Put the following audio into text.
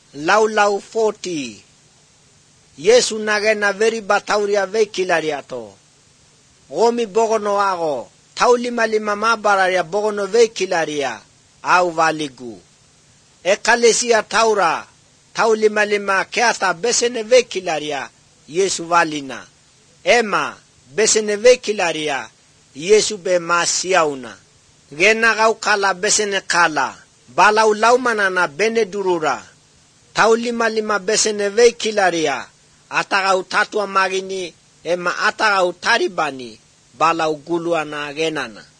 Lau 40. Yesu nagena veri batauria veikilaria to. Gomi bogono ago. Taulima mabararia bogono veikilaria. Au valigu. Ekalesia taura. Taulima keata besene veikilaria. Yesu valina. Ema besene veikilaria. Yesu be masiauna. Gena gau kala besene kala. Balau laumanana bene durura. Taulima besene veikilaria. Atagau tatua magini ema atagau taribani. Balau guluana genana.